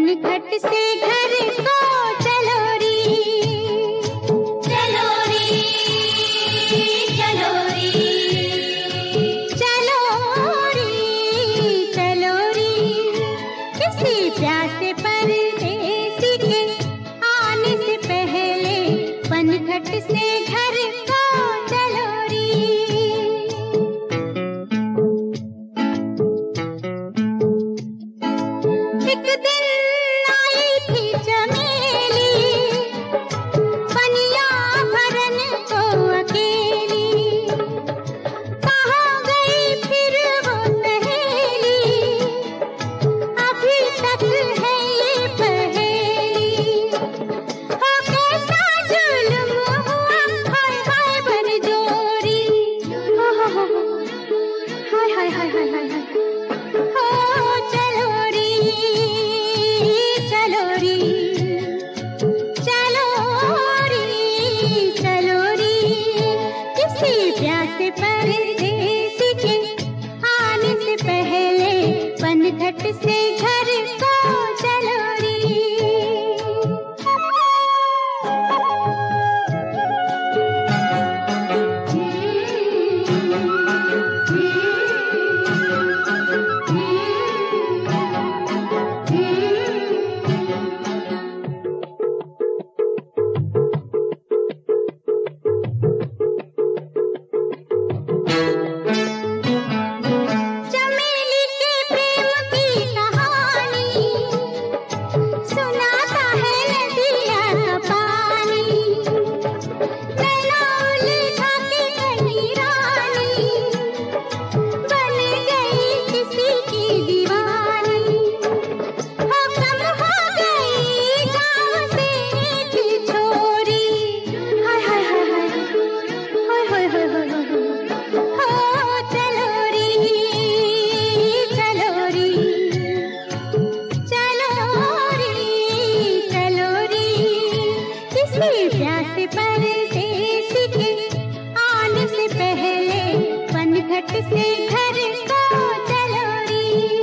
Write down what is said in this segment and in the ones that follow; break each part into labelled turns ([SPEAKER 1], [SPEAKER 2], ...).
[SPEAKER 1] पनघट से घर को चलो री, चलो री, चलो री, चलो री, चलो री। किसी प्यासे परदेसी के आने से पहले पनघट से घर को चलो री। एक दिन आई थी चमेली पनिया भरन को अकेली, कहाँ गई फिर वो सहेली, अभी तक है ये पहेली। हो कैसा जुल्म हुआ, हाय हाय बरजोरी, हाय हाय हाय हाय हाय हाय। हो चलो री, चलो री, चलो री, चलो री। किसी प्यासे परदेसी के आने से पहले पनघट से घर को चलो री। चमेली के प्रेम की कहानी सुनाता है नदिया का पानी, नैना उलझा के कहीं रानी बन गई किसी की दीवानी। हो कम हो गई गाँव से एक छोरी, हाय हाय हाय हाय, हाय हाय हाय हाय हाय। हो चलो री, चलो री, चलो री, चलो री। किसी प्यासे परदेसी के आने से पहले पनघट से घर को चलो री।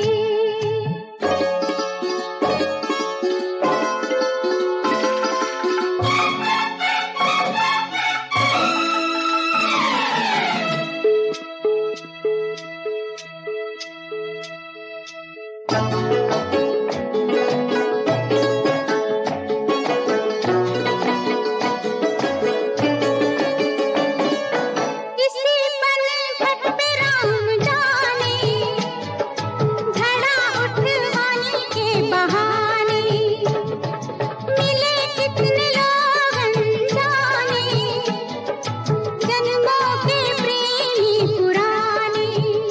[SPEAKER 1] इसी पनघट पे राम जाने झड़ा उठवाने के बहाने मिले कितने लोग अनजाने, जन्मों के प्रेमी पुराने।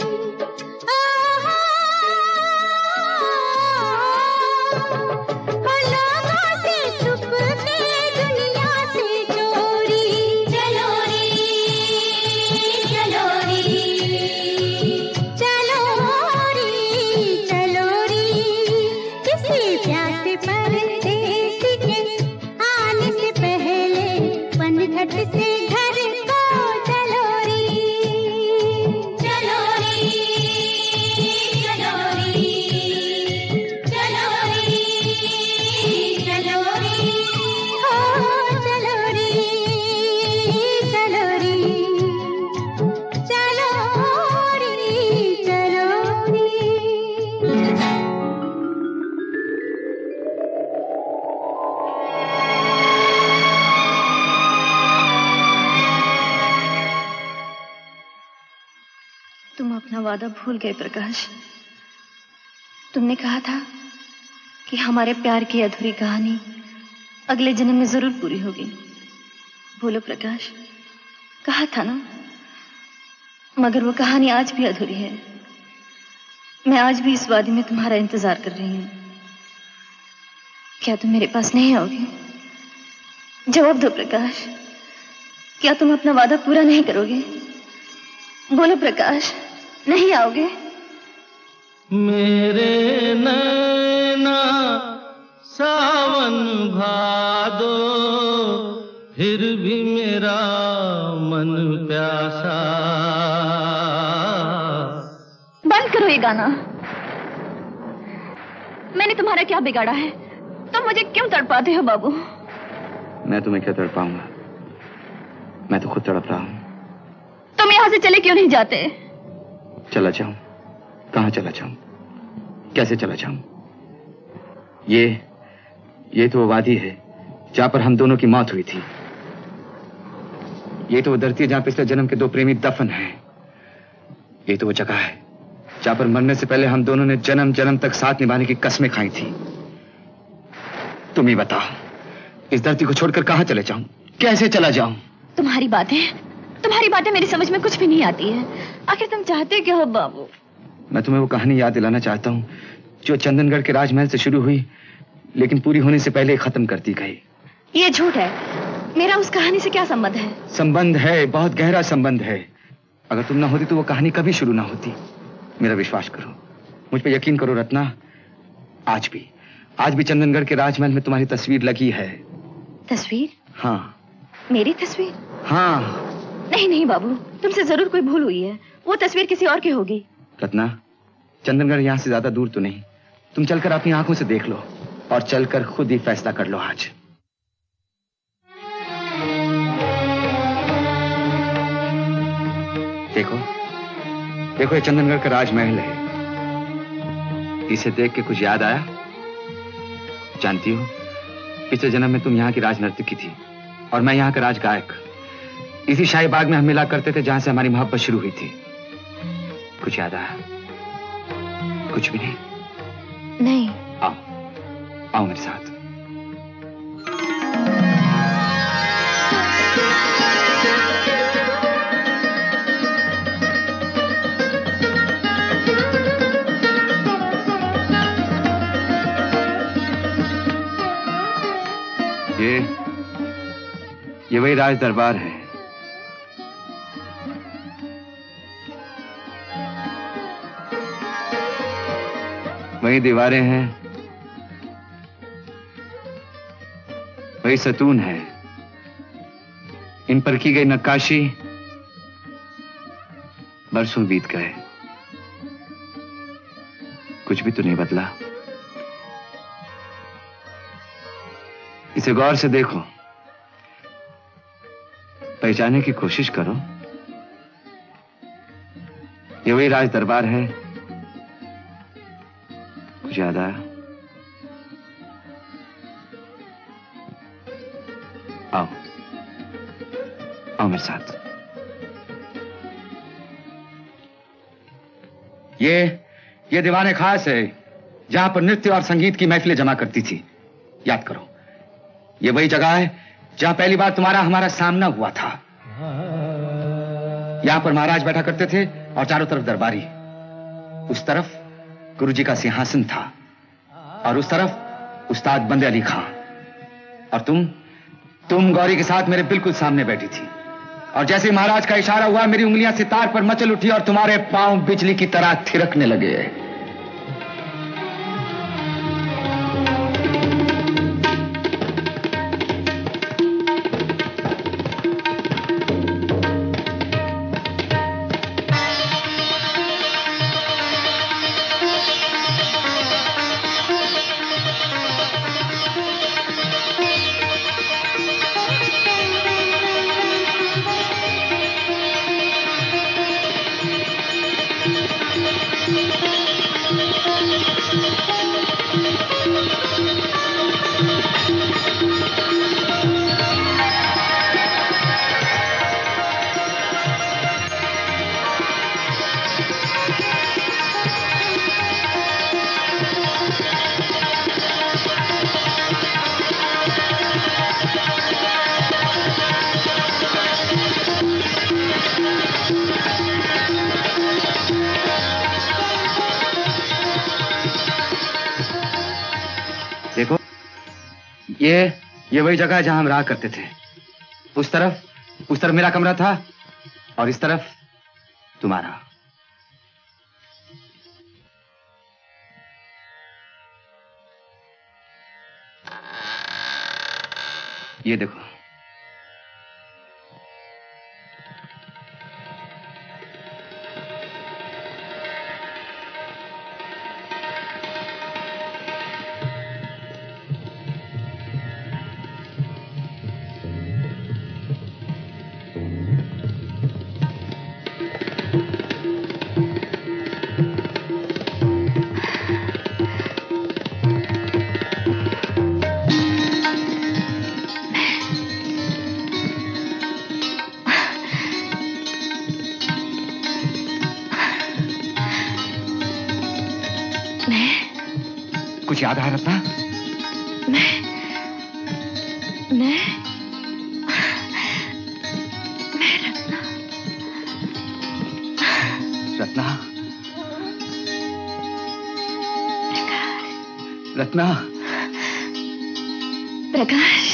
[SPEAKER 1] लोगों से छुप के दुनिया से चोरी, चलो री, चलो री, चलो री, चलो री। किसी प्यासे परदेसी के आने से पहले पनघट से घर को चलो री, चलो री, चलो री, चलो री, चलो री। हो चलो री, चलो री, चलो री, चलो री।
[SPEAKER 2] तुम अपना वादा भूल गए प्रकाश। तुमने कहा था कि हमारे प्यार की अधूरी कहानी अगले जन्म में जरूर पूरी होगी। बोलो प्रकाश, कहा था ना। मगर वो कहानी आज भी अधूरी है। मैं आज भी इस वादी में तुम्हारा इंतजार कर रही हूँ। क्या तुम मेरे पास नहीं आओगे? जवाब दो प्रकाश, क्या तुम अपना वादा पूरा नहीं करोगे? बोलो प्रकाश, नहीं आओगे?
[SPEAKER 3] मेरे नैना सावन भादो, फिर भी मेरा मन प्यासा।
[SPEAKER 2] बंद करो ये गाना। मैंने तुम्हारा क्या बिगाड़ा है? तुम मुझे क्यों तड़पाते हो बाबू?
[SPEAKER 4] मैं तुम्हें क्या तड़पाऊंगा? मैं तो खुद तड़प रहा हूं।
[SPEAKER 2] तुम यहां से चले क्यों नहीं जाते?
[SPEAKER 4] चला जाऊं? कहां चला जाऊं? कैसे चला जाऊं? ये तो वो वादी है जहां पर हम दोनों की मौत हुई थी। ये तो वो धरती है जहां पिछले जन्म के दो प्रेमी दफन हैं। ये तो वो जगह है जहां पर मरने से पहले हम दोनों ने जन्म जन्म तक साथ निभाने की कस्में खाई थी। तुम ही बताओ, इस धरती को छोड़कर कहां चले जाऊं? कैसे चला जाऊं?
[SPEAKER 2] तुम्हारी बातें मेरी समझ में कुछ भी नहीं आती है। आखिर तुम चाहते क्या हो बाबू?
[SPEAKER 4] मैं तुम्हें वो कहानी याद दिलाना चाहता हूं जो चंदनगढ़ के राजमहल से शुरू हुई लेकिन पूरी होने से पहले ही खत्म कर दी गई।
[SPEAKER 2] ये झूठ है। मेरा उस कहानी से क्या संबंध है?
[SPEAKER 4] संबंध है, बहुत गहरा संबंध है। अगर तुम ना होती तो वो कहानी कभी शुरू ना होती। मेरा विश्वास करो, मुझ पे यकीन करो रत्ना। आज भी चंदनगढ़ के राजमहल में तुम्हारी तस्वीर लगी है।
[SPEAKER 2] तस्वीर?
[SPEAKER 4] हाँ।
[SPEAKER 2] मेरी तस्वीर?
[SPEAKER 4] हाँ।
[SPEAKER 2] नहीं बाबू, तुमसे जरूर कोई भूल हुई है। वो तस्वीर किसी और की होगी।
[SPEAKER 4] रत्ना, चंदनगढ़ यहां से ज्यादा दूर तो नहीं। तुम चलकर अपनी आंखों से देख लो और चलकर खुद ही फैसला कर लो आज। देखो ये चंदनगढ़ का राजमहल है। इसे देख के कुछ याद आया? जानती हो, पिछले जन्म में तुम यहाँ की राजनर्तकी थी और मैं यहाँ का राजगायक। इसी शाही बाग में हम मिला करते थे जहां से हमारी मोहब्बत शुरू हुई थी। कुछ याद आया? कुछ भी नहीं?
[SPEAKER 2] नहीं।
[SPEAKER 4] आओ मेरे साथ। ये वही राज दरबार है। वही दीवारें हैं, वही सतून है। इन पर की गई नक्काशी बरसों बीत गए, कुछ भी तो नहीं बदला। इसे गौर से देखो, पहचानने की कोशिश करो। ये वही राज दरबार है। कुछ याद आया? आओ मेरे साथ। ये दीवाने खास है जहां पर नृत्य और संगीत की महफिलें जमा करती थी। याद करो, ये वही जगह है जहां पहली बार तुम्हारा हमारा सामना हुआ था। यहां पर महाराज बैठा करते थे और चारों तरफ दरबारी। उस तरफ गुरुजी का सिंहासन था और उस तरफ उस्ताद बंदे अली खां। और तुम गौरी के साथ मेरे बिल्कुल सामने बैठी थी। और जैसे महाराज का इशारा हुआ, मेरी उंगलियां सितार पर मचल उठी और तुम्हारे पांव बिजली की तरह थिरकने लगे। देखो, ये वही जगह है जहां हम रहा करते थे। उस तरफ मेरा कमरा था और इस तरफ तुम्हारा। ये देखो, याद आया रत्ना?
[SPEAKER 2] मैं
[SPEAKER 4] रत्ना। रत्ना।
[SPEAKER 2] प्रकाश।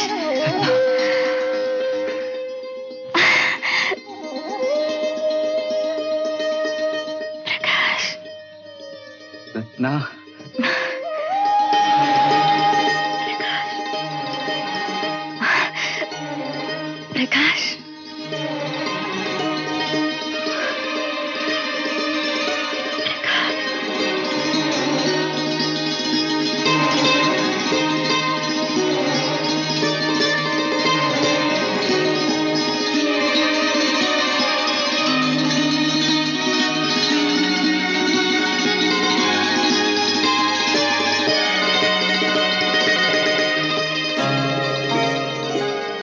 [SPEAKER 4] रत्ना।